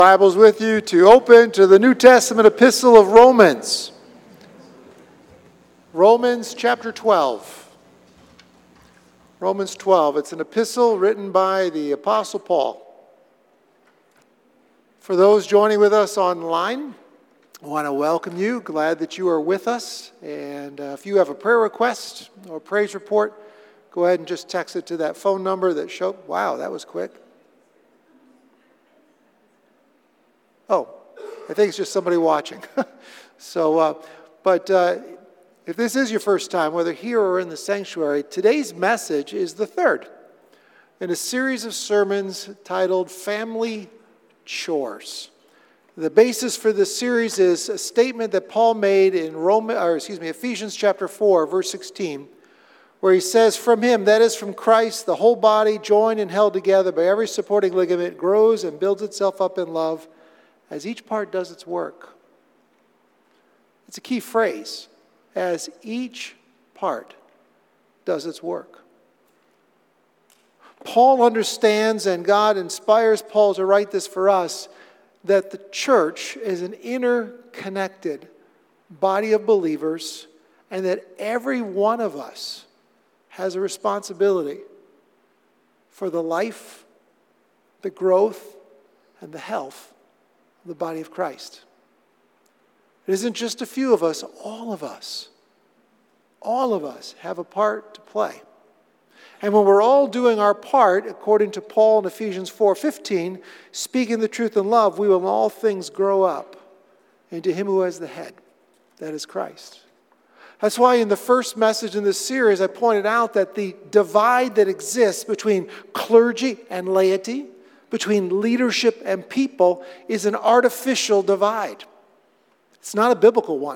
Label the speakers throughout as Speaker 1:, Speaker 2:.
Speaker 1: Bibles with you to open to the New Testament epistle of Romans. Romans chapter 12. Romans 12. It's an epistle written by the Apostle Paul. For those joining with us online, I want to welcome you. Glad that you are with us. And if you have a prayer request or praise report, go ahead and just text it to that phone number that showed. Wow, that was quick. Oh, I think it's just somebody watching. But if this is your first time, whether here or in the sanctuary, today's message is the third in a series of sermons titled Family Chores. The basis for this series is a statement that Paul made in Ephesians chapter 4, verse 16, where he says, "From him, that is from Christ, the whole body, joined and held together by every supporting ligament, grows and builds itself up in love, as each part does its work." It's a key phrase, as each part does its work. Paul understands, and God inspires Paul to write this for us, that the church is an interconnected body of believers, and that every one of us has a responsibility for the life, the growth, and the health the body of Christ. It isn't just a few of us, all of us have a part to play. And when we're all doing our part, according to Paul in Ephesians 4:15, speaking the truth in love, we will in all things grow up into him who has the head, that is Christ. That's why in the first message in this series, I pointed out that the divide that exists between clergy and laity, between leadership and people, is an artificial divide. It's not a biblical one.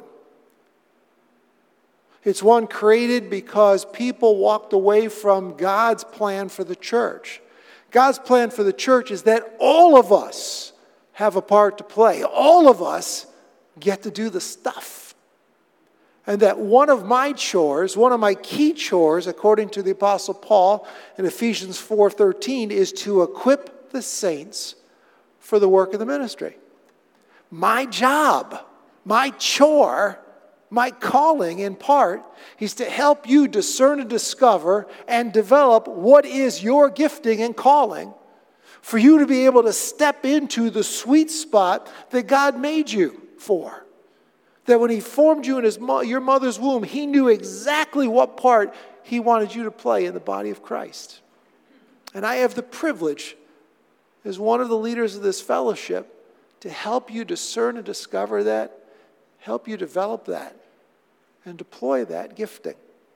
Speaker 1: It's one created because people walked away from God's plan for the church. God's plan for the church is that all of us have a part to play. All of us get to do the stuff. And that one of my key chores, according to the Apostle Paul in Ephesians 4:13, is to equip the saints for the work of the ministry. My job, my chore, my calling in part is to help you discern and discover and develop what is your gifting and calling for you to be able to step into the sweet spot that God made you for. That when he formed you in your mother's womb, he knew exactly what part he wanted you to play in the body of Christ. And I have the privilege as one of the leaders of this fellowship to help you discern and discover that, help you develop that, and deploy that gifting.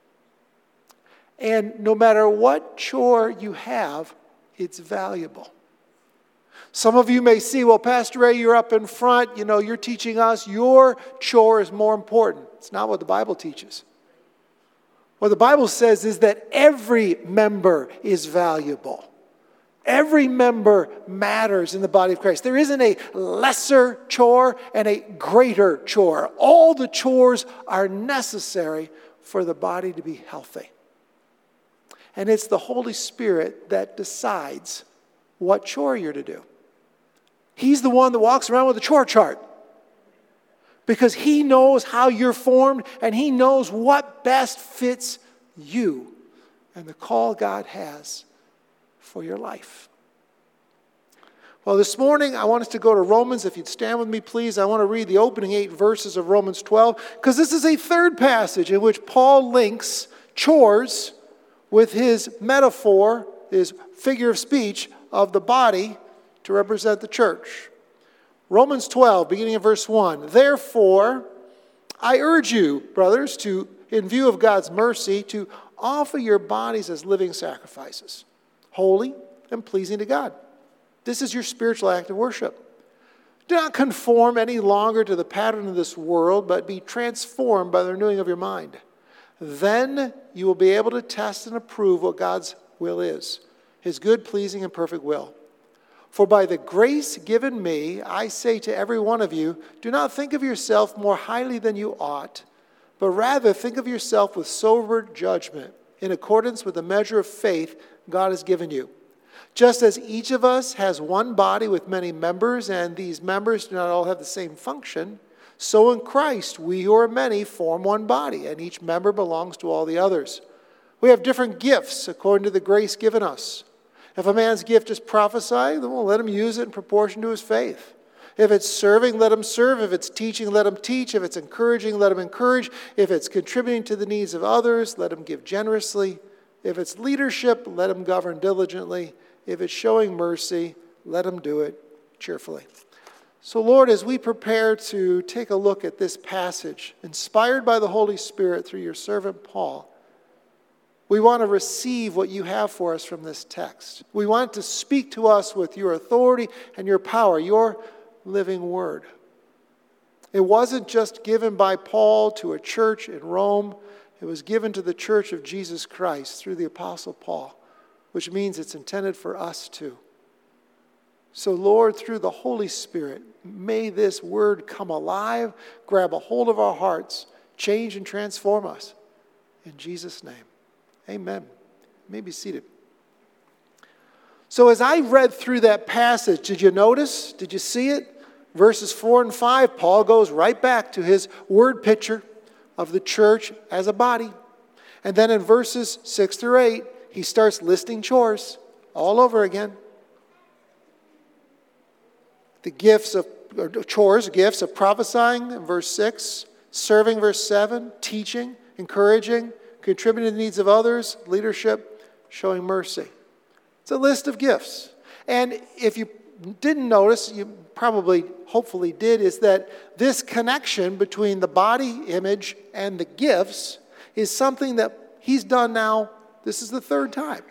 Speaker 1: And no matter what chore you have, it's valuable. Some of you may see, well, Pastor Ray, you're up in front, you're teaching us, your chore is more important. It's not what the Bible teaches. What the Bible says is that every member is valuable. Every member matters in the body of Christ. There isn't a lesser chore and a greater chore. All the chores are necessary for the body to be healthy. And it's the Holy Spirit that decides what chore you're to do. He's the one that walks around with a chore chart. Because he knows how you're formed and he knows what best fits you and the call God has for your life. Well, this morning I want us to go to Romans. If you'd stand with me, please. I want to read the opening 8 verses of Romans 12, because this is a third passage in which Paul links chores with his metaphor, his figure of speech of the body to represent the church. Romans 12, beginning in verse 1. "Therefore, I urge you, brothers, in view of God's mercy, to offer your bodies as living sacrifices, holy and pleasing to God. This is your spiritual act of worship. Do not conform any longer to the pattern of this world, but be transformed by the renewing of your mind. Then you will be able to test and approve what God's will is, his good, pleasing, and perfect will. For by the grace given me, I say to every one of you, do not think of yourself more highly than you ought, but rather think of yourself with sober judgment, in accordance with the measure of faith God has given you. Just as each of us has one body with many members, and these members do not all have the same function, so in Christ we who are many form one body, and each member belongs to all the others. We have different gifts according to the grace given us. If a man's gift is prophesying, then we'll let him use it in proportion to his faith. If it's serving, let him serve. If it's teaching, let him teach. If it's encouraging, let him encourage. If it's contributing to the needs of others, let him give generously. If it's leadership, let him govern diligently. If it's showing mercy, let him do it cheerfully. So, Lord, as we prepare to take a look at this passage, inspired by the Holy Spirit through your servant Paul, we want to receive what you have for us from this text. We want to speak to us with your authority and your power, your living word. It wasn't just given by Paul to a church in Rome. It was given to the church of Jesus Christ through the Apostle Paul, which means it's intended for us too. So, Lord, through the Holy Spirit, may this word come alive, grab a hold of our hearts, change and transform us. In Jesus' name, amen. You may be seated. So as I read through that passage, did you notice? Did you see it? Verses 4 and 5, Paul goes right back to his word picture of the church as a body. And then in verses 6 through 8, he starts listing chores all over again. The gifts of prophesying in verse 6, serving verse 7, teaching, encouraging, contributing to the needs of others, leadership, showing mercy. It's a list of gifts. And if you didn't notice, you probably, hopefully did, is that this connection between the body image and the gifts is something that he's done now. This is the third time.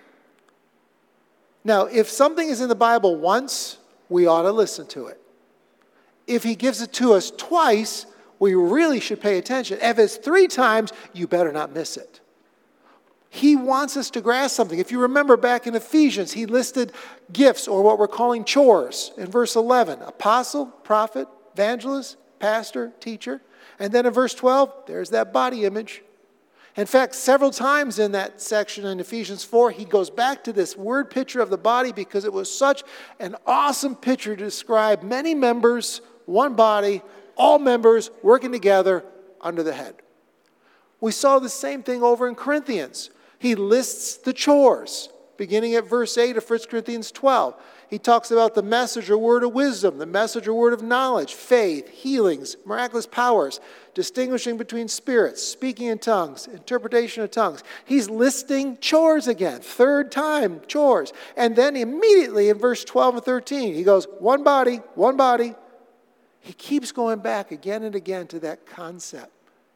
Speaker 1: Now, if something is in the Bible once, we ought to listen to it. If he gives it to us twice, we really should pay attention. If it's 3 times, you better not miss it. He wants us to grasp something. If you remember back in Ephesians, he listed gifts, or what we're calling chores, in verse 11. Apostle, prophet, evangelist, pastor, teacher. And then in verse 12, there's that body image. In fact, several times in that section in Ephesians 4, he goes back to this word picture of the body because it was such an awesome picture to describe many members, one body, all members working together under the head. We saw the same thing over in Corinthians. He lists the chores, beginning at verse 8 of 1 Corinthians 12. He talks about the message or word of wisdom, the message or word of knowledge, faith, healings, miraculous powers, distinguishing between spirits, speaking in tongues, interpretation of tongues. He's listing chores again, third time, chores. And then immediately in verse 12 and 13, he goes, one body, one body. He keeps going back again and again to that concept.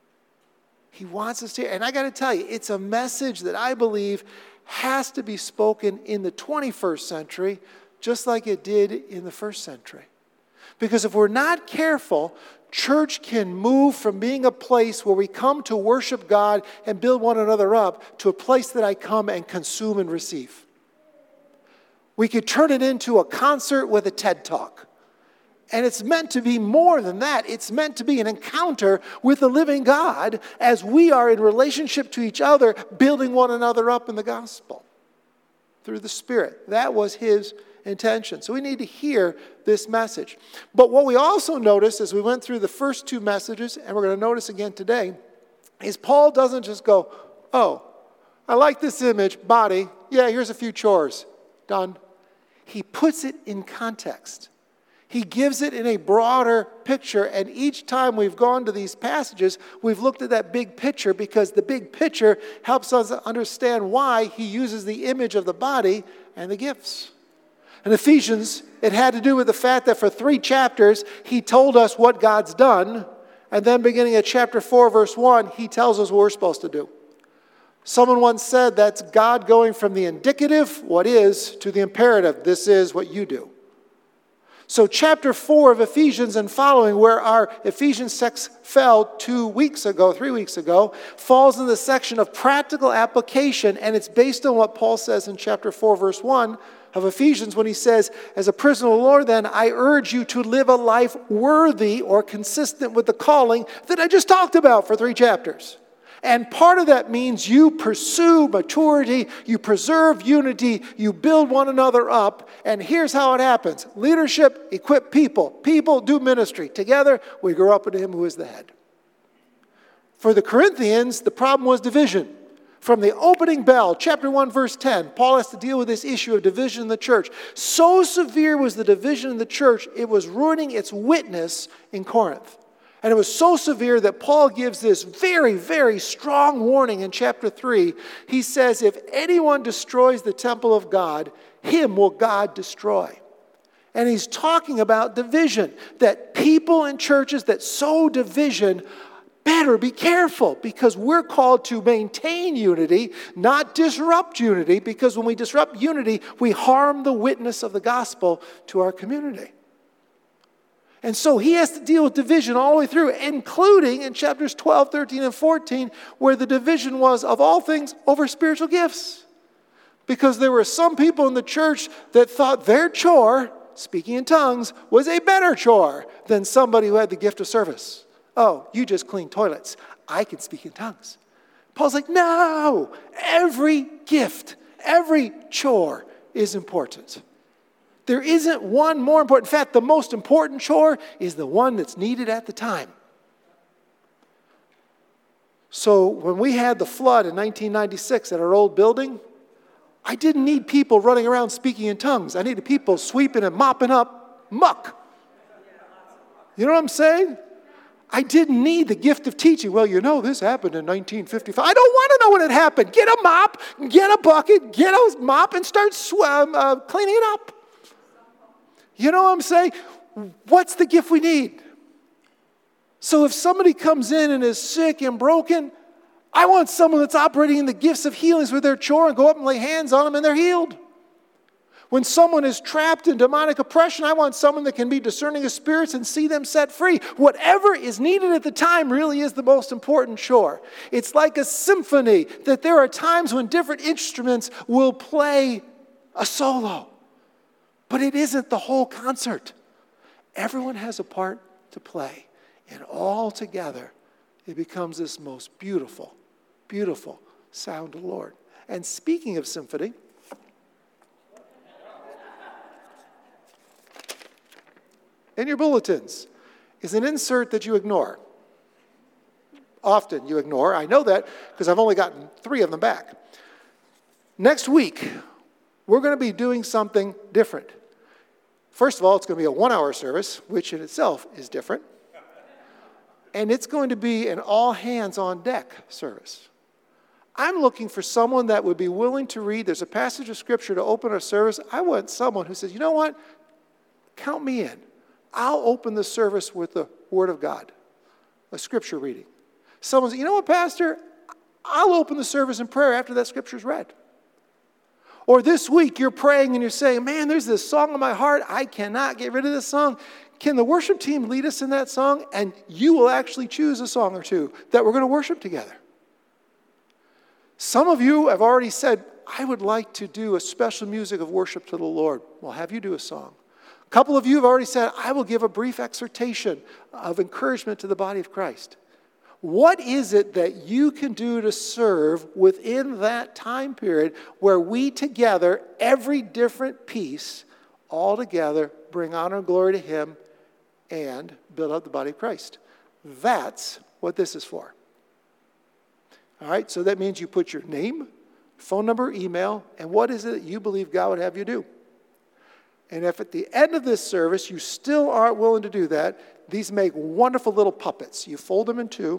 Speaker 1: He wants us to, and I got to tell you, it's a message that I believe has to be spoken in the 21st century, just like it did in the first century. Because if we're not careful, church can move from being a place where we come to worship God and build one another up to a place that I come and consume and receive. We could turn it into a concert with a TED Talk. And it's meant to be more than that. It's meant to be an encounter with the living God as we are in relationship to each other, building one another up in the gospel through the Spirit. That was his intention. So we need to hear this message. But what we also noticed as we went through the first 2 messages, and we're going to notice again today, is Paul doesn't just go, oh, I like this image, body. Yeah, here's a few chores. Done. He puts it in context. He gives it in a broader picture, and each time we've gone to these passages, we've looked at that big picture because the big picture helps us understand why he uses the image of the body and the gifts. In Ephesians, it had to do with the fact that for 3 chapters, he told us what God's done, and then beginning at chapter 4, verse 1, he tells us what we're supposed to do. Someone once said that's God going from the indicative, what is, to the imperative, this is what you do. So chapter 4 of Ephesians and following, where our Ephesians text fell 3 weeks ago, falls in the section of practical application, and it's based on what Paul says in chapter 4, verse 1 of Ephesians, when he says, as a prisoner of the Lord, then, I urge you to live a life worthy or consistent with the calling that I just talked about for 3 chapters. And part of that means you pursue maturity, you preserve unity, you build one another up. And here's how it happens. Leadership equip people. People do ministry. Together, we grow up into him who is the head. For the Corinthians, the problem was division. From the opening bell, chapter 1, verse 10, Paul has to deal with this issue of division in the church. So severe was the division in the church, it was ruining its witness in Corinth. And it was so severe that Paul gives this very, very strong warning in chapter 3. He says, if anyone destroys the temple of God, him will God destroy. And he's talking about division, that people in churches that sow division better be careful, because we're called to maintain unity, not disrupt unity, because when we disrupt unity, we harm the witness of the gospel to our community. And so he has to deal with division all the way through, including in chapters 12, 13, and 14, where the division was, of all things, over spiritual gifts. Because there were some people in the church that thought their chore, speaking in tongues, was a better chore than somebody who had the gift of service. Oh, you just clean toilets. I can speak in tongues. Paul's like, no, every gift, every chore is important. There isn't one more important. In fact, the most important chore is the one that's needed at the time. So when we had the flood in 1996 at our old building, I didn't need people running around speaking in tongues. I needed people sweeping and mopping up muck. You know what I'm saying? I didn't need the gift of teaching. Well, you know, this happened in 1955. I don't want to know when it happened. Get a mop, get a bucket, get a mop, and start cleaning it up. You know what I'm saying? What's the gift we need? So if somebody comes in and is sick and broken, I want someone that's operating in the gifts of healings with their chore and go up and lay hands on them and they're healed. When someone is trapped in demonic oppression, I want someone that can be discerning of spirits and see them set free. Whatever is needed at the time really is the most important chore. It's like a symphony, that there are times when different instruments will play a solo. But it isn't the whole concert. Everyone has a part to play. And all together, it becomes this most beautiful, beautiful sound of the Lord. And speaking of symphony, in your bulletins is an insert that you ignore. Often you ignore. I know that because I've only gotten 3 of them back. Next week, we're going to be doing something different. First of all, it's going to be a 1-hour service, which in itself is different. And it's going to be an all-hands-on-deck service. I'm looking for someone that would be willing to read. There's a passage of Scripture to open our service. I want someone who says, you know what? Count me in. I'll open the service with the Word of God, a Scripture reading. Someone says, you know what, Pastor? I'll open the service in prayer after that Scripture's read. Or this week you're praying and you're saying, man, there's this song in my heart. I cannot get rid of this song. Can the worship team lead us in that song? And you will actually choose a song or two that we're going to worship together. Some of you have already said, I would like to do a special music of worship to the Lord. We'll have you do a song. A couple of you have already said, I will give a brief exhortation of encouragement to the body of Christ. What is it that you can do to serve within that time period where we together, every different piece, all together, bring honor and glory to Him and build up the body of Christ? That's what this is for. All right, so that means you put your name, phone number, email, and what is it that you believe God would have you do? And if at the end of this service you still aren't willing to do that, these make wonderful little puppets. You fold them in 2,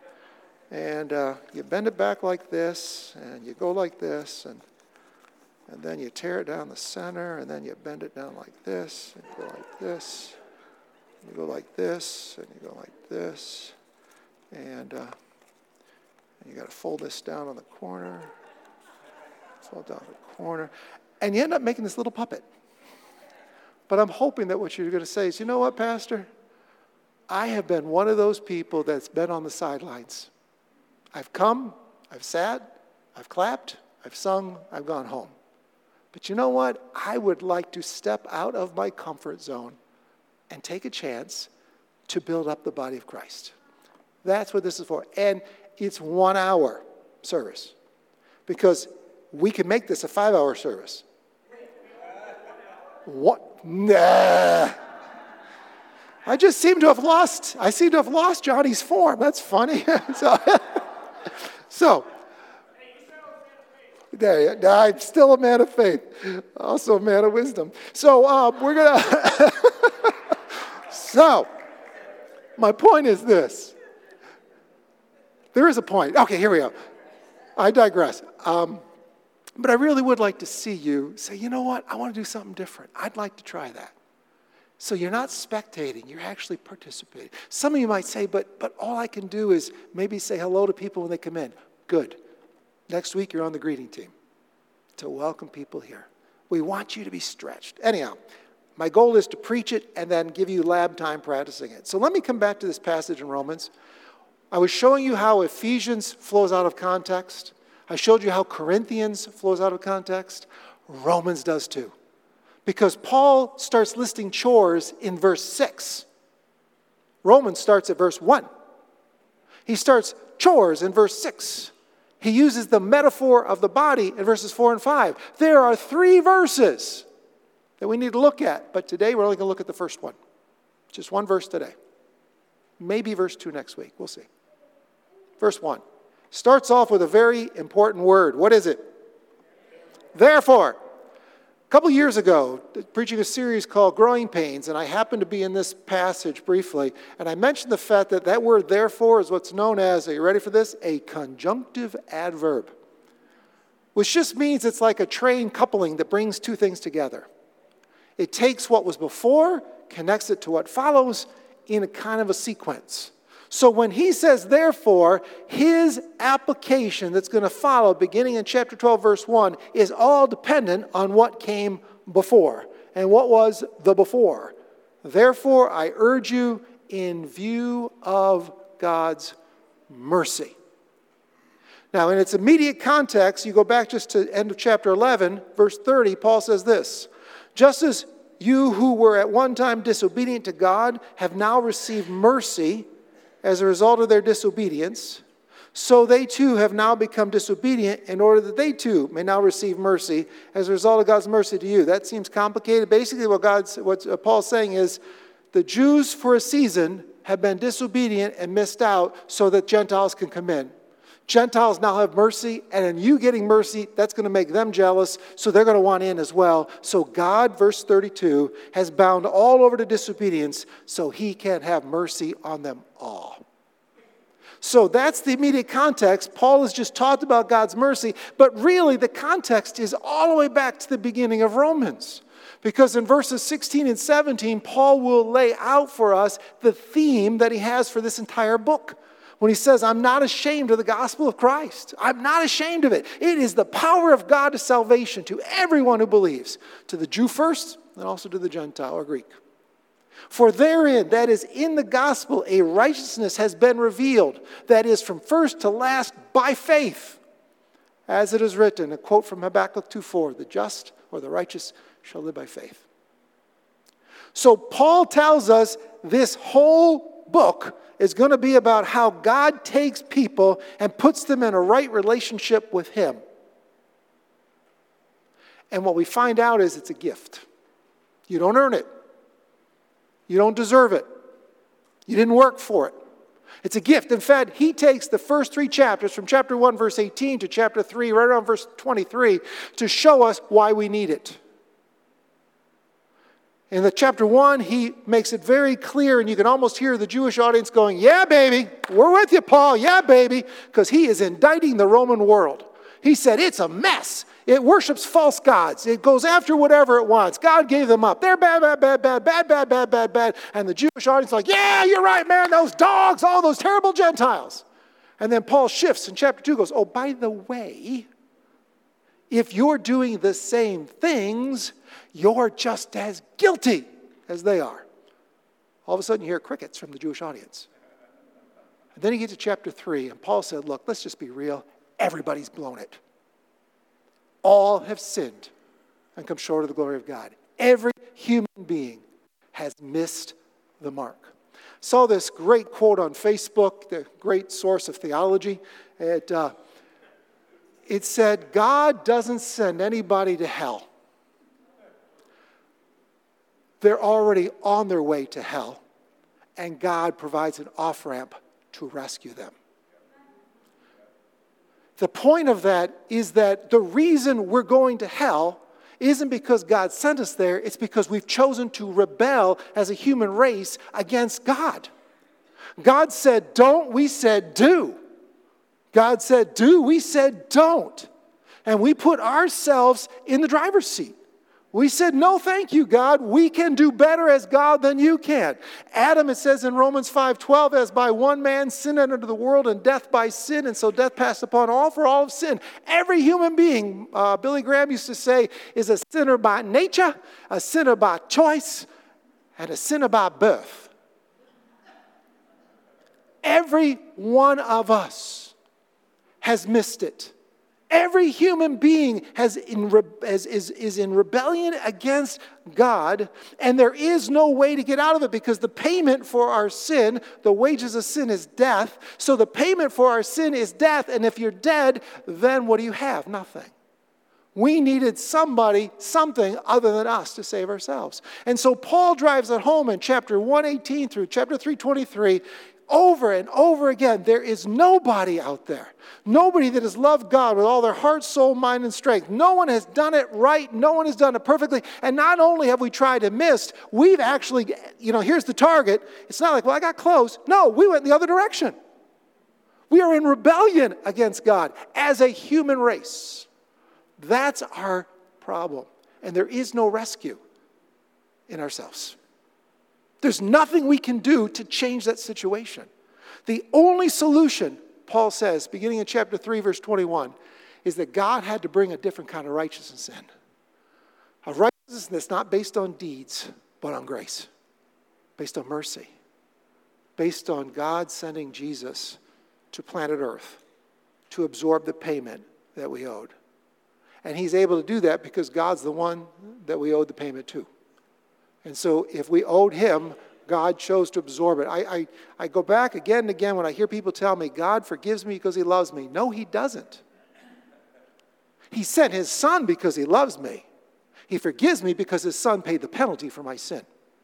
Speaker 1: and you bend it back like this, and you go like this, and then you tear it down the center, and then you bend it down like this, and you go like this, and you go like this, and you go like this, and you got to fold this down on the corner, fold down the corner, and you end up making this little puppet. But I'm hoping that what you're going to say is, you know what, Pastor? I have been one of those people that's been on the sidelines. I've come, I've sat, I've clapped, I've sung, I've gone home. But you know what? I would like to step out of my comfort zone and take a chance to build up the body of Christ. That's what this is for. And it's 1 hour service. Because we can make this a 5-hour service. What? Nah. I seem to have lost Johnny's form. That's funny. So there you go. I'm still a man of faith. Also a man of wisdom. So we're going to... So, my point is this. There is a point. Okay, here we go. I digress. But I really would like to see you say, you know what? I want to do something different. I'd like to try that. So you're not spectating. You're actually participating. Some of you might say, but all I can do is maybe say hello to people when they come in. Good. Next week, you're on the greeting team to welcome people here. We want you to be stretched. Anyhow, my goal is to preach it and then give you lab time practicing it. So let me come back to this passage in Romans. I was showing you how Ephesians flows out of context. I showed you how Corinthians flows out of context. Romans does too. Because Paul starts listing chores in verse 6. Romans starts at verse 1. He starts chores in verse 6. He uses the metaphor of the body in verses 4 and 5. There are 3 verses that we need to look at. But today we're only going to look at the first one. Just one verse today. Maybe verse 2 next week. We'll see. Verse 1 starts off with a very important word. What is it? Therefore. A couple years ago, preaching a series called Growing Pains, and I happened to be in this passage briefly, and I mentioned the fact that that word therefore is what's known as, are you ready for this? A conjunctive adverb, which just means it's like a train coupling that brings 2 things together. It takes what was before, connects it to what follows in a kind of a sequence. So when he says, therefore, his application that's going to follow, beginning in chapter 12, verse 1, is all dependent on what came before. And what was the before? Therefore, I urge you in view of God's mercy. Now, in its immediate context, you go back just to end of chapter 11, verse 30, Paul says this, just as you who were at one time disobedient to God have now received mercy as a result of their disobedience, so they too have now become disobedient in order that they too may now receive mercy as a result of God's mercy to you. That seems complicated. Basically what Paul's saying is the Jews for a season have been disobedient and missed out so that Gentiles can come in. Gentiles now have mercy, and in you getting mercy, that's going to make them jealous, so they're going to want in as well. So God, verse 32, has bound all over to disobedience so he can have mercy on them all. So that's the immediate context. Paul has just talked about God's mercy, but really the context is all the way back to the beginning of Romans. Because in verses 16 and 17, Paul will lay out for us the theme that he has for this entire book. When he says, I'm not ashamed of the gospel of Christ. I'm not ashamed of it. It is the power of God to salvation to everyone who believes. To the Jew first, and also to the Gentile or Greek. For therein, that is in the gospel, a righteousness has been revealed. That is from first to last by faith. As it is written, a quote from Habakkuk 2:4, the just or the righteous shall live by faith. So Paul tells us this whole book is going to be about how God takes people and puts them in a right relationship with him. And what we find out is it's a gift. You don't earn it. You don't deserve it. You didn't work for it. It's a gift. In fact, he takes the first 3 chapters from chapter 1, verse 18 to chapter 3, right around verse 23, to show us why we need it. In the chapter 1, he makes it very clear, and you can almost hear the Jewish audience going, yeah, baby, we're with you, Paul, yeah, baby, because he is indicting the Roman world. He said, it's a mess. It worships false gods. It goes after whatever it wants. God gave them up. They're bad, bad, bad, bad, bad, bad, bad, bad, bad. And the Jewish audience is like, yeah, you're right, man, those dogs, all those terrible Gentiles. And then Paul shifts in chapter 2, goes, oh, by the way, if you're doing the same things, you're just as guilty as they are. All of a sudden you hear crickets from the Jewish audience. And then you get to chapter 3, and Paul said, look, let's just be real. Everybody's blown it. All have sinned and come short of the glory of God. Every human being has missed the mark. Saw this great quote on Facebook, the great source of theology. It said, God doesn't send anybody to hell. They're already on their way to hell, and God provides an off-ramp to rescue them. The point of that is that the reason we're going to hell isn't because God sent us there, it's because we've chosen to rebel as a human race against God. God said don't, we said do. God said do, we said don't. And we put ourselves in the driver's seat. We said, no, thank you, God. We can do better as God than you can. Adam, it says in Romans 5:12, as by one man sin entered the world, and death by sin, and so death passed upon all, for all of sin. Every human being, Billy Graham used to say, is a sinner by nature, a sinner by choice, and a sinner by birth. Every one of us has missed it. Every human being is in rebellion against God, and there is no way to get out of it because the payment for our sin, the wages of sin is death. So the payment for our sin is death, and if you're dead, then what do you have? Nothing. We needed something other than us to save ourselves. And so Paul drives it home in chapter 118 through chapter 323, over and over again. There is nobody out there. Nobody that has loved God with all their heart, soul, mind, and strength. No one has done it right. No one has done it perfectly. And not only have we tried and missed, we've actually, here's the target. It's not like, well, I got close. No, we went the other direction. We are in rebellion against God as a human race. That's our problem. And there is no rescue in ourselves. There's nothing we can do to change that situation. The only solution, Paul says, beginning in chapter 3, verse 21, is that God had to bring a different kind of righteousness in. A righteousness that's not based on deeds, but on grace. Based on mercy. Based on God sending Jesus to planet Earth to absorb the payment that we owed. And he's able to do that because God's the one that we owed the payment to. And so if we owed him, God chose to absorb it. I go back again and again when I hear people tell me, God forgives me because he loves me. No, he doesn't. He sent his son because he loves me. He forgives me because his son paid the penalty for my sin.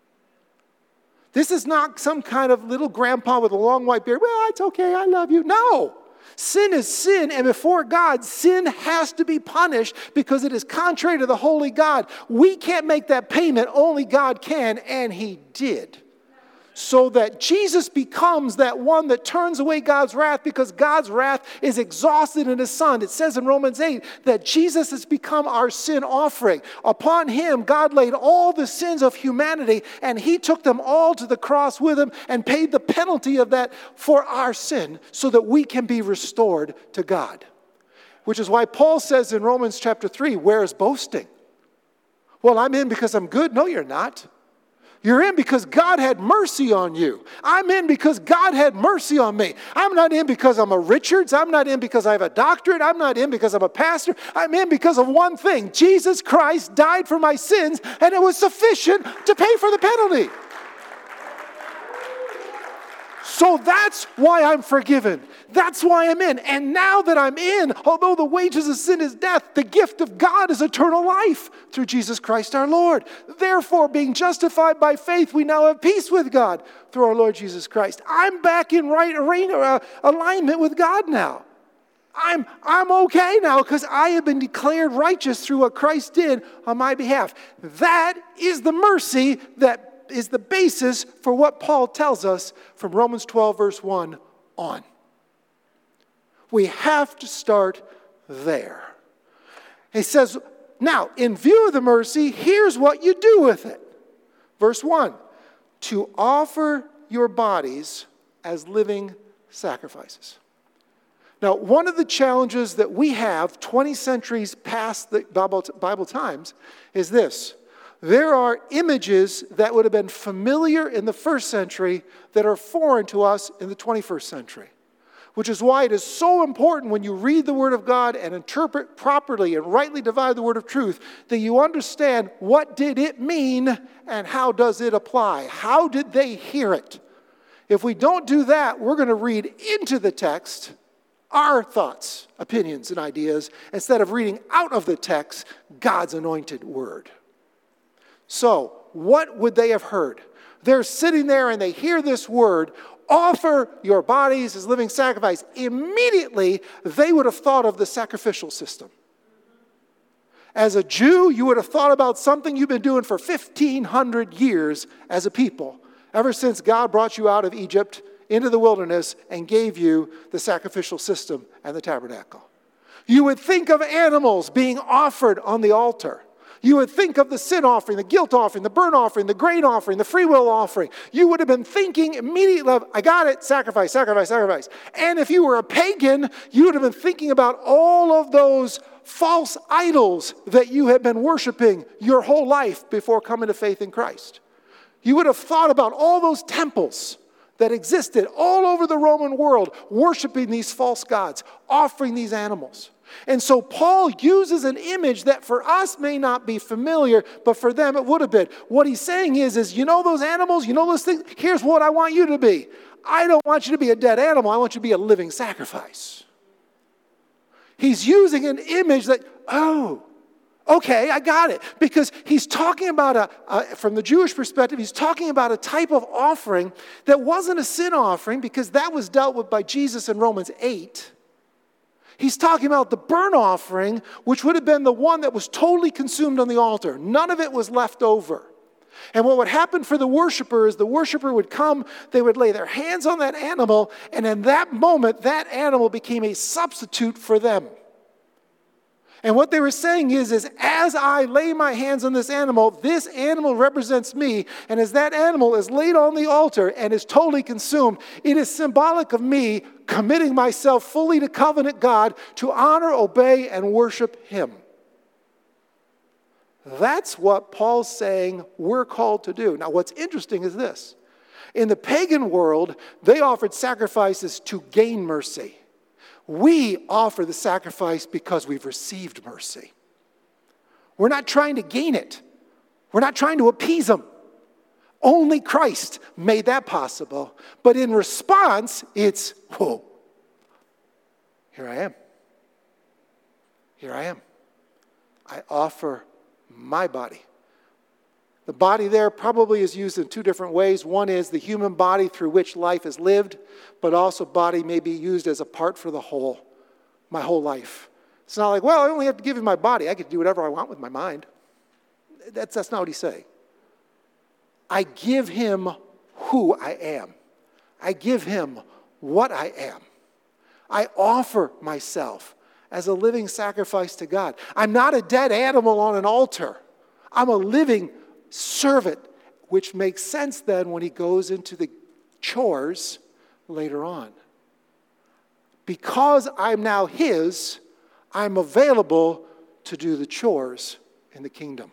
Speaker 1: This is not some kind of little grandpa with a long white beard. Well, it's okay, I love you. No. Sin is sin, and before God, sin has to be punished because it is contrary to the holy God. We can't make that payment, only God can, and he did. So that Jesus becomes that one that turns away God's wrath because God's wrath is exhausted in his Son. It says in Romans 8 that Jesus has become our sin offering. Upon him, God laid all the sins of humanity, and he took them all to the cross with him and paid the penalty of that for our sin so that we can be restored to God. Which is why Paul says in Romans chapter 3, where is boasting? Well, I'm in because I'm good. No, you're not. You're in because God had mercy on you. I'm in because God had mercy on me. I'm not in because I'm a Richards. I'm not in because I have a doctorate. I'm not in because I'm a pastor. I'm in because of one thing. Jesus Christ died for my sins, and it was sufficient to pay for the penalty. So that's why I'm forgiven. That's why I'm in. And now that I'm in, although the wages of sin is death, the gift of God is eternal life through Jesus Christ our Lord. Therefore, being justified by faith, we now have peace with God through our Lord Jesus Christ. I'm back in right alignment with God now. I'm okay now because I have been declared righteous through what Christ did on my behalf. That is the mercy that is the basis for what Paul tells us from Romans 12, verse 1 on. We have to start there. He says, now, in view of the mercy, here's what you do with it. Verse 1, to offer your bodies as living sacrifices. Now, one of the challenges that we have 20 centuries past the Bible times is this. There are images that would have been familiar in the first century that are foreign to us in the 21st century. Which is why it is so important when you read the Word of God and interpret properly and rightly divide the Word of truth that you understand what did it mean and how does it apply. How did they hear it? If we don't do that, we're going to read into the text our thoughts, opinions, and ideas instead of reading out of the text God's anointed word. So, what would they have heard? They're sitting there and they hear this word, offer your bodies as living sacrifice. Immediately, they would have thought of the sacrificial system. As a Jew, you would have thought about something you've been doing for 1,500 years as a people, ever since God brought you out of Egypt into the wilderness and gave you the sacrificial system and the tabernacle. You would think of animals being offered on the altar. You would think of the sin offering, the guilt offering, the burnt offering, the grain offering, the free will offering. You would have been thinking immediately of, I got it, sacrifice, sacrifice, sacrifice. And if you were a pagan, you would have been thinking about all of those false idols that you had been worshiping your whole life before coming to faith in Christ. You would have thought about all those temples that existed all over the Roman world, worshiping these false gods, offering these animals. And so Paul uses an image that for us may not be familiar, but for them it would have been. What he's saying is you know those animals, you know those things? Here's what I want you to be. I don't want you to be a dead animal. I want you to be a living sacrifice. He's using an image that, okay, I got it. Because he's talking about, from the Jewish perspective, he's talking about a type of offering that wasn't a sin offering because that was dealt with by Jesus in Romans 8. He's talking about the burnt offering, which would have been the one that was totally consumed on the altar. None of it was left over. And what would happen for the worshiper is the worshiper would come, they would lay their hands on that animal, and in that moment, that animal became a substitute for them. And what they were saying is as I lay my hands on this animal represents me. And as that animal is laid on the altar and is totally consumed, it is symbolic of me committing myself fully to covenant God to honor, obey, and worship Him. That's what Paul's saying we're called to do. Now, what's interesting is this. In the pagan world, they offered sacrifices to gain mercy. We offer the sacrifice because we've received mercy. We're not trying to gain it. We're not trying to appease Him. Only Christ made that possible. But in response, it's, here I am. Here I am. I offer my body. The body there probably is used in two different ways. One is the human body through which life is lived, but also body may be used as a part for the whole, my whole life. It's not like, well, I only have to give Him my body. I can do whatever I want with my mind. That's not what He's saying. I give Him who I am. I give Him what I am. I offer myself as a living sacrifice to God. I'm not a dead animal on an altar. I'm a living servant, which makes sense then when he goes into the chores later on. Because I'm now His, I'm available to do the chores in the kingdom.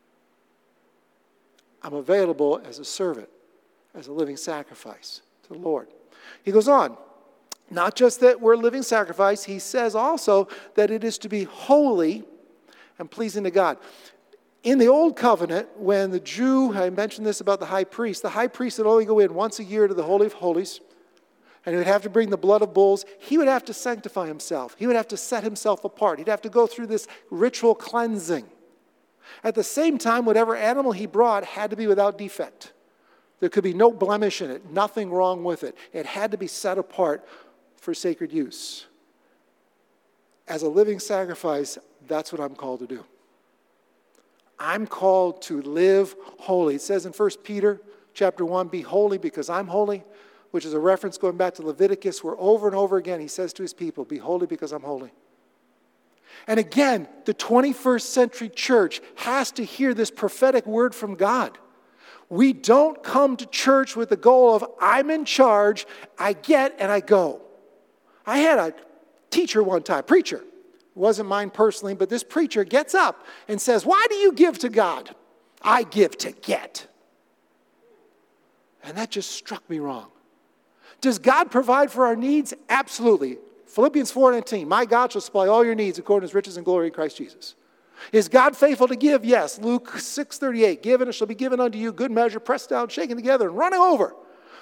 Speaker 1: I'm available as a servant, as a living sacrifice to the Lord. He goes on, not just that we're a living sacrifice, he says also that it is to be holy and pleasing to God. In the Old Covenant, when the Jew, I mentioned this about the high priest would only go in once a year to the Holy of Holies, and he would have to bring the blood of bulls. He would have to sanctify himself. He would have to set himself apart. He'd have to go through this ritual cleansing. At the same time, whatever animal he brought had to be without defect. There could be no blemish in it, nothing wrong with it. It had to be set apart for sacred use. As a living sacrifice, that's what I'm called to do. I'm called to live holy. It says in 1 Peter chapter 1, be holy because I'm holy, which is a reference going back to Leviticus, where over and over again he says to his people, be holy because I'm holy. And again, the 21st century church has to hear this prophetic word from God. We don't come to church with the goal of, I'm in charge, I get and I go. I had a teacher one time, preacher. It wasn't mine personally, but this preacher gets up and says, why do you give to God? I give to get. And that just struck me wrong. Does God provide for our needs? Absolutely. Philippians 4:19, my God shall supply all your needs according to His riches and glory in Christ Jesus. Is God faithful to give? Yes. Luke 6:38, give and it shall be given unto you, good measure, pressed down, shaken together, and running over.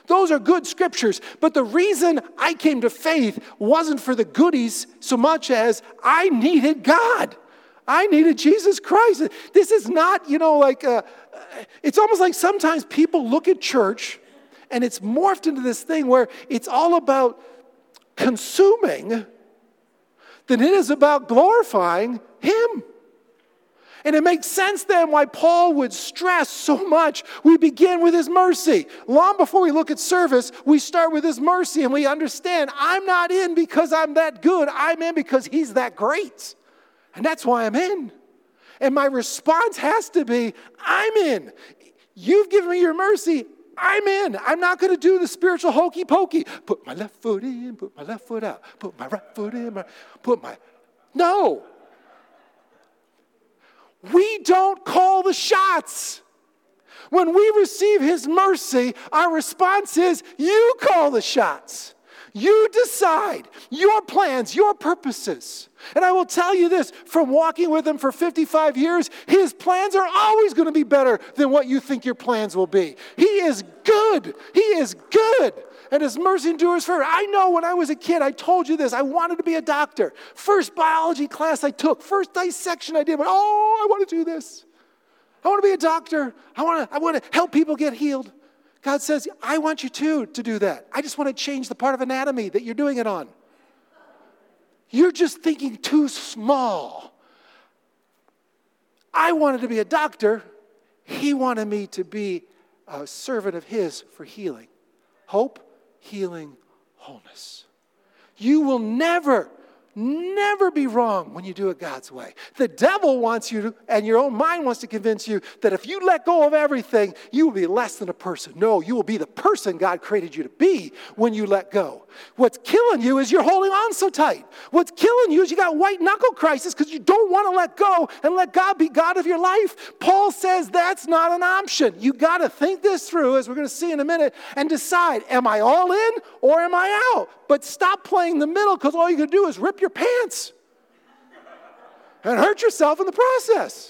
Speaker 1: Those are good scriptures. But the reason I came to faith wasn't for the goodies so much as I needed God. I needed Jesus Christ. This is not, it's almost like sometimes people look at church and it's morphed into this thing where it's all about consuming than it is about glorifying Him. And it makes sense then why Paul would stress so much. We begin with His mercy. Long before we look at service, we start with His mercy and we understand I'm not in because I'm that good. I'm in because He's that great. And that's why I'm in. And my response has to be, I'm in. You've given me your mercy. I'm in. I'm not going to do the spiritual hokey pokey. Put my left foot in, put my left foot out. Put my right foot in, No. We don't call the shots. When we receive His mercy, our response is, you call the shots. You decide your plans, your purposes. And I will tell you this, from walking with Him for 55 years, His plans are always going to be better than what you think your plans will be. He is good. He is good. And His mercy endures forever. I know when I was a kid, I told you this, I wanted to be a doctor. First biology class I took, first dissection I did, I want to do this. I want to be a doctor. I want to help people get healed. God says, I want you to do that. I just want to change the part of anatomy that you're doing it on. You're just thinking too small. I wanted to be a doctor. He wanted me to be a servant of His for healing. Hope, healing, wholeness. You will never be wrong when you do it God's way. The devil wants you to, and your own mind wants to convince you that if you let go of everything, you will be less than a person. No, you will be the person God created you to be when you let go. What's killing you is you're holding on so tight. What's killing you is you got white knuckle crisis because you don't want to let go and let God be God of your life. Paul says that's not an option. You got to think this through, as we're going to see in a minute, and decide, am I all in or am I out? But stop playing the middle, because all you can do is rip your pants and hurt yourself in the process.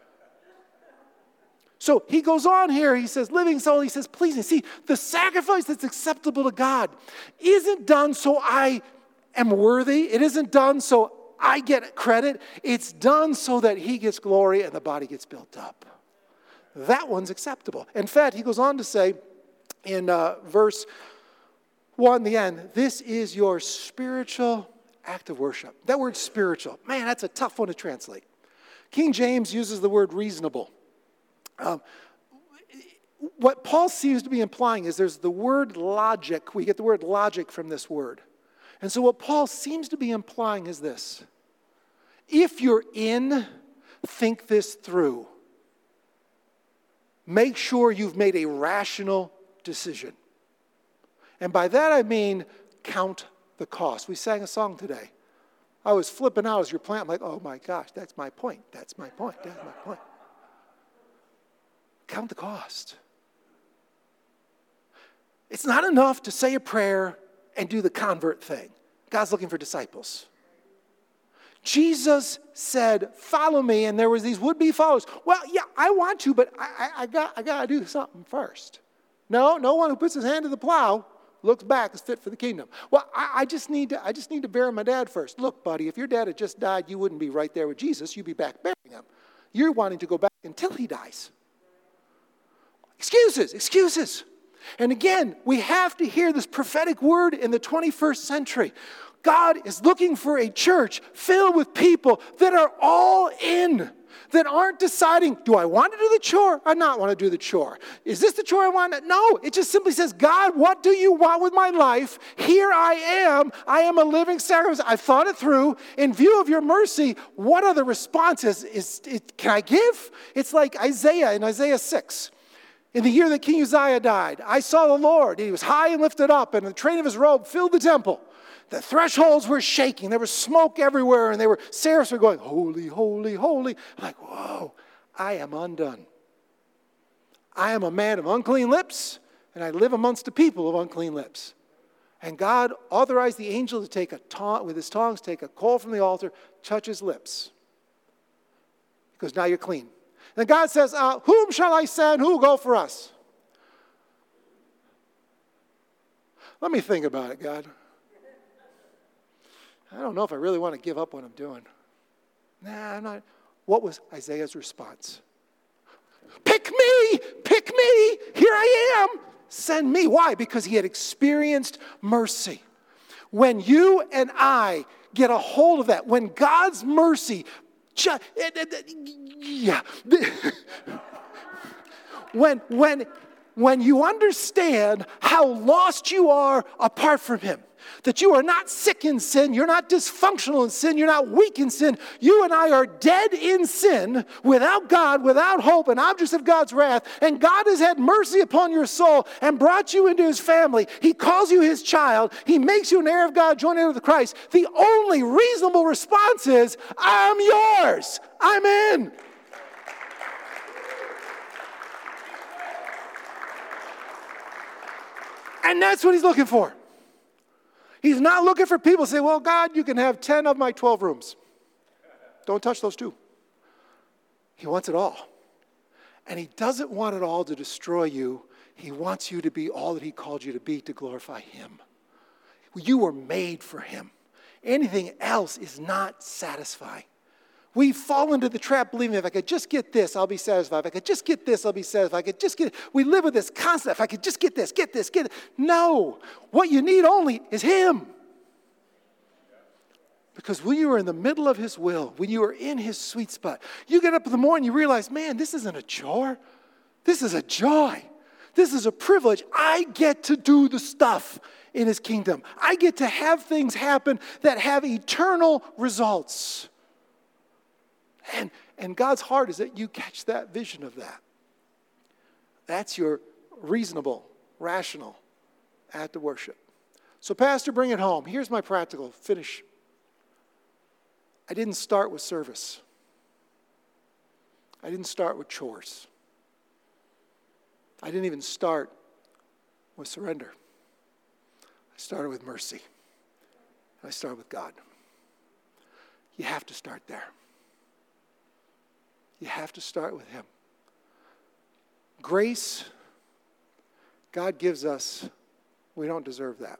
Speaker 1: So he goes on here, he says, living soul, he says, pleasing. See, the sacrifice that's acceptable to God isn't done so I am worthy. It isn't done so I get credit. It's done so that He gets glory and the body gets built up. That one's acceptable. In fact, he goes on to say in verse 1, the end, this is your spiritual act of worship. That word spiritual, man, that's a tough one to translate. King James uses the word reasonable. What Paul seems to be implying is there's the word logic. We get the word logic from this word. And so what Paul seems to be implying is this. If you're in, think this through. Make sure you've made a rational decision. And by that I mean count the cost. We sang a song today. I was flipping out as you're playing. I'm like, oh my gosh, that's my point. That's my point. That's my point. Count the cost. It's not enough to say a prayer and do the convert thing. God's looking for disciples. Jesus said, follow me, and there was these would-be followers. Well, yeah, I want to, but I got to do something first. No one who puts his hand to the plow looks back is fit for the kingdom. Well, I just need to bury my dad first. Look, buddy, if your dad had just died, you wouldn't be right there with Jesus. You'd be back burying him. You're wanting to go back until he dies. Excuses. And again, we have to hear this prophetic word in the 21st century. God is looking for a church filled with people that are all in, that aren't deciding, do I want to do the chore or not want to do the chore? Is this the chore I want? No, it just simply says, God, what do you want with my life? Here I am. I am a living sacrifice. I've thought it through. In view of your mercy, what are the responses can I give? It's like Isaiah in Isaiah 6. In the year that King Uzziah died, I saw the Lord. He was high and lifted up, and the train of his robe filled the temple. The thresholds were shaking. There was smoke everywhere, and seraphs were going, holy, holy, holy. I'm like, whoa, I am undone. I am a man of unclean lips, and I live amongst a people of unclean lips. And God authorized the angel to take with his tongs, take a coal from the altar, touch his lips. Because now you're clean. And God says, whom shall I send? Who will go for us? Let me think about it, God. I don't know if I really want to give up what I'm doing. Nah, I'm not. What was Isaiah's response? Pick me! Pick me! Here I am! Send me. Why? Because he had experienced mercy. When you and I get a hold of that, when God's mercy, when you understand how lost you are apart from him, that you are not sick in sin, you're not dysfunctional in sin, you're not weak in sin. You and I are dead in sin, without God, without hope, and objects of God's wrath. And God has had mercy upon your soul and brought you into his family. He calls you his child. He makes you an heir of God, joint heir with Christ. The only reasonable response is, I'm yours. I'm in. And that's what he's looking for. He's not looking for people to say, well, God, you can have 10 of my 12 rooms. Don't touch those 2. He wants it all. And he doesn't want it all to destroy you. He wants you to be all that he called you to be, to glorify him. You were made for him. Anything else is not satisfying. We fall into the trap believing if I could just get this, I'll be satisfied. If I could just get this, I'll be satisfied. If I could just get it. We live with this concept. If I could just get this, get this, get it. No. What you need only is him. Because when you are in the middle of his will, when you are in his sweet spot, you get up in the morning, you realize, man, this isn't a chore. This is a joy. This is a privilege. I get to do the stuff in his kingdom. I get to have things happen that have eternal results. And God's heart is that you catch that vision of that. That's your reasonable, rational act of worship. So, Pastor, bring it home. Here's my practical finish. I didn't start with service. I didn't start with chores. I didn't even start with surrender. I started with mercy. I started with God. You have to start there. You have to start with him. Grace, God gives us, we don't deserve that.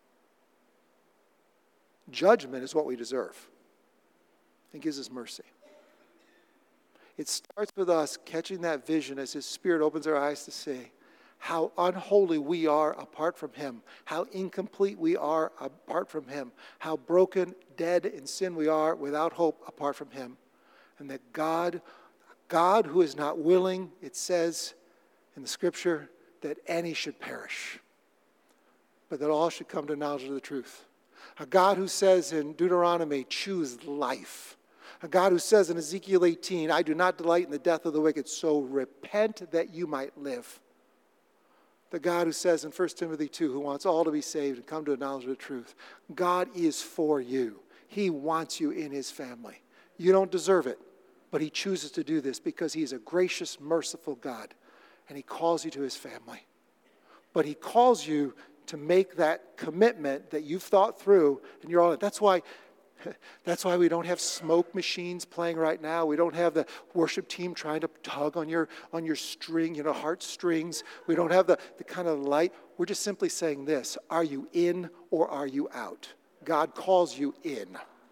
Speaker 1: Judgment is what we deserve. He gives us mercy. It starts with us catching that vision as his Spirit opens our eyes to see how unholy we are apart from him, how incomplete we are apart from him, how broken, dead in sin we are without hope apart from him. And that God who is not willing, it says in the scripture, that any should perish, but that all should come to knowledge of the truth. A God who says in Deuteronomy, choose life. A God who says in Ezekiel 18, I do not delight in the death of the wicked, so repent that you might live. The God who says in 1 Timothy 2, who wants all to be saved and come to a knowledge of the truth. God is for you. He wants you in his family. You don't deserve it, but he chooses to do this because he is a gracious, merciful God, and he calls you to his family. But he calls you to make that commitment that you've thought through, and you're all in. That's why we don't have smoke machines playing right now. We don't have the worship team trying to tug on your string, heartstrings. We don't have the kind of light. We're just simply saying this: are you in or are you out? God calls you in.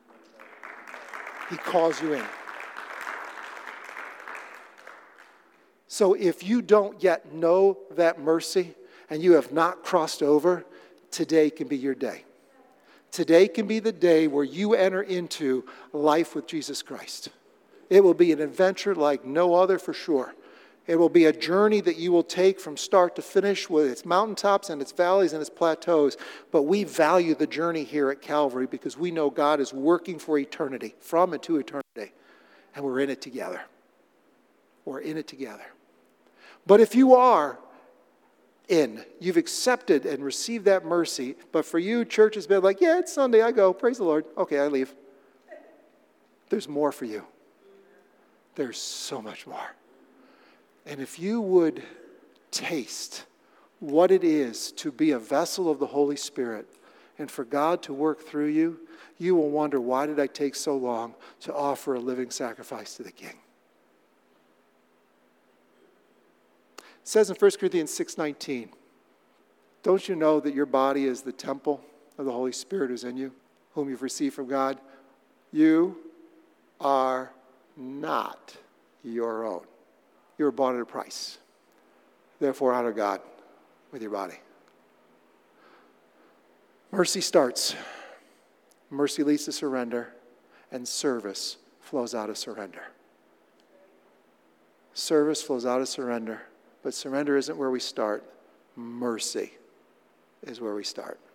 Speaker 1: He calls you in. So if you don't yet know that mercy and you have not crossed over, today can be your day. Today can be the day where you enter into life with Jesus Christ. It will be an adventure like no other for sure. It will be a journey that you will take from start to finish with its mountaintops and its valleys and its plateaus. But we value the journey here at Calvary because we know God is working for eternity, from and to eternity. And we're in it together. We're in it together. But if you are you've accepted and received that mercy, but for you, church has been like, yeah, it's Sunday, I go, praise the Lord. Okay, I leave. There's more for you. There's so much more. And if you would taste what it is to be a vessel of the Holy Spirit and for God to work through you, you will wonder, why did I take so long to offer a living sacrifice to the King? It says in 1 Corinthians 6:19, don't you know that your body is the temple of the Holy Spirit who's in you, whom you've received from God? You are not your own. You were bought at a price. Therefore, honor God with your body. Mercy starts. Mercy leads to surrender, and service flows out of surrender. Service flows out of surrender, but surrender isn't where we start. Mercy is where we start.